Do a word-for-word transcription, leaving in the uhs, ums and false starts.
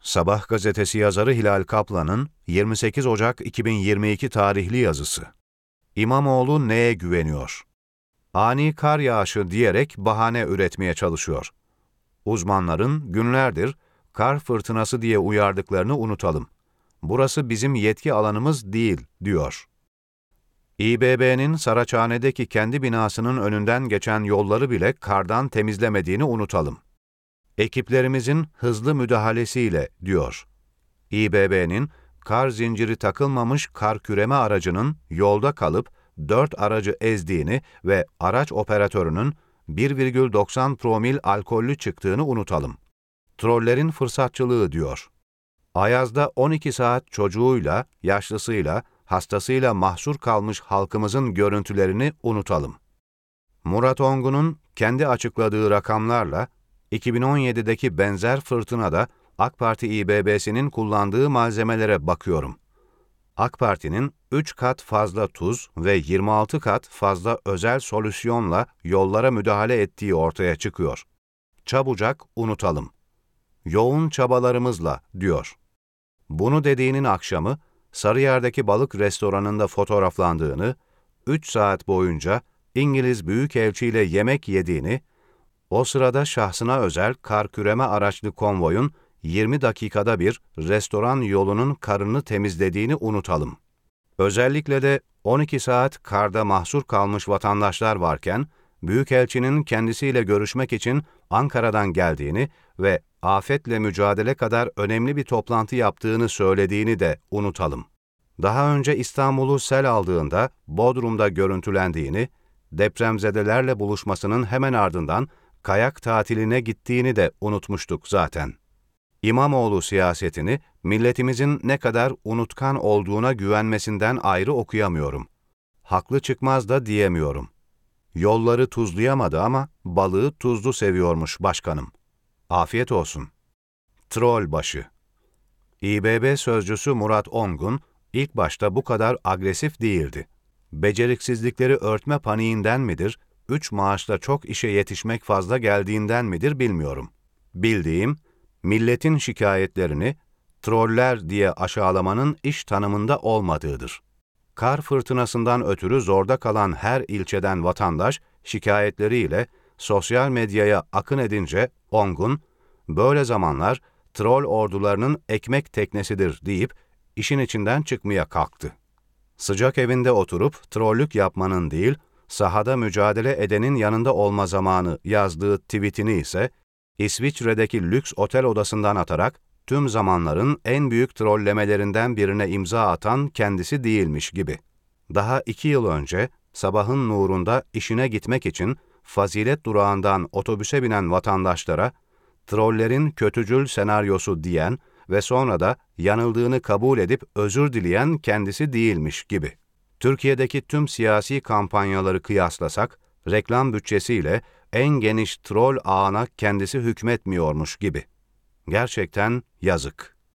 Sabah gazetesi yazarı Hilal Kaplan'ın yirmi sekiz Ocak iki bin yirmi iki tarihli yazısı. İmamoğlu neye güveniyor? Ani kar yağışı diyerek bahane üretmeye çalışıyor. Uzmanların günlerdir kar fırtınası diye uyardıklarını unutalım. Burası bizim yetki alanımız değil, diyor. İBB'nin Saraçhane'deki kendi binasının önünden geçen yolları bile kardan temizlemediğini unutalım. Ekiplerimizin hızlı müdahalesiyle, diyor. İBB'nin kar zinciri takılmamış kar küreme aracının yolda kalıp dört aracı ezdiğini ve araç operatörünün bir virgül doksan promil alkollü çıktığını unutalım. Trollerin fırsatçılığı, diyor. Ayaz'da on iki saat çocuğuyla, yaşlısıyla, hastasıyla mahsur kalmış halkımızın görüntülerini unutalım. Murat Ongun'un kendi açıkladığı rakamlarla iki bin on yedideki benzer fırtınada AK Parti İBB'sinin kullandığı malzemelere bakıyorum. AK Parti'nin üç kat fazla tuz ve yirmi altı kat fazla özel solüsyonla yollara müdahale ettiği ortaya çıkıyor. Çabucak unutalım. Yoğun çabalarımızla, diyor. Bunu dediğinin akşamı Sarıyer'deki balık restoranında fotoğraflandığını, üç saat boyunca İngiliz Büyükelçiyle yemek yediğini, o sırada şahsına özel kar küreme araçlı konvoyun yirmi dakikada bir restoran yolunun karını temizlediğini unutalım. Özellikle de on iki saat karda mahsur kalmış vatandaşlar varken, Büyükelçinin kendisiyle görüşmek için Ankara'dan geldiğini ve afetle mücadele kadar önemli bir toplantı yaptığını söylediğini de unutalım. Daha önce İstanbul'u sel aldığında Bodrum'da görüntülendiğini, depremzedelerle buluşmasının hemen ardından kayak tatiline gittiğini de unutmuştuk zaten. İmamoğlu siyasetini milletimizin ne kadar unutkan olduğuna güvenmesinden ayrı okuyamıyorum. Haklı çıkmaz da diyemiyorum. Yolları tuzlayamadı ama balığı tuzlu seviyormuş başkanım. Afiyet olsun. Troll başı. İBB sözcüsü Murat Ongun ilk başta bu kadar agresif değildi. Beceriksizlikleri örtme paniğinden midir, üç maaşla çok işe yetişmek fazla geldiğinden midir bilmiyorum. Bildiğim, milletin şikayetlerini troller diye aşağılamanın iş tanımında olmadığıdır. Kar fırtınasından ötürü zorda kalan her ilçeden vatandaş şikayetleriyle sosyal medyaya akın edince Ongun, böyle zamanlar troll ordularının ekmek teknesidir deyip işin içinden çıkmaya kalktı. Sıcak evinde oturup trollük yapmanın değil, sahada mücadele edenin yanında olma zamanı yazdığı tweetini ise İsviçre'deki lüks otel odasından atarak tüm zamanların en büyük trollemelerinden birine imza atan kendisi değilmiş gibi. Daha iki yıl önce sabahın nurunda işine gitmek için Fazilet durağından otobüse binen vatandaşlara trollerin kötücül senaryosu diyen ve sonra da yanıldığını kabul edip özür dileyen kendisi değilmiş gibi. Türkiye'deki tüm siyasi kampanyaları kıyaslasak, reklam bütçesiyle en geniş troll ağına kendisi hükmetmiyormuş gibi. Gerçekten yazık.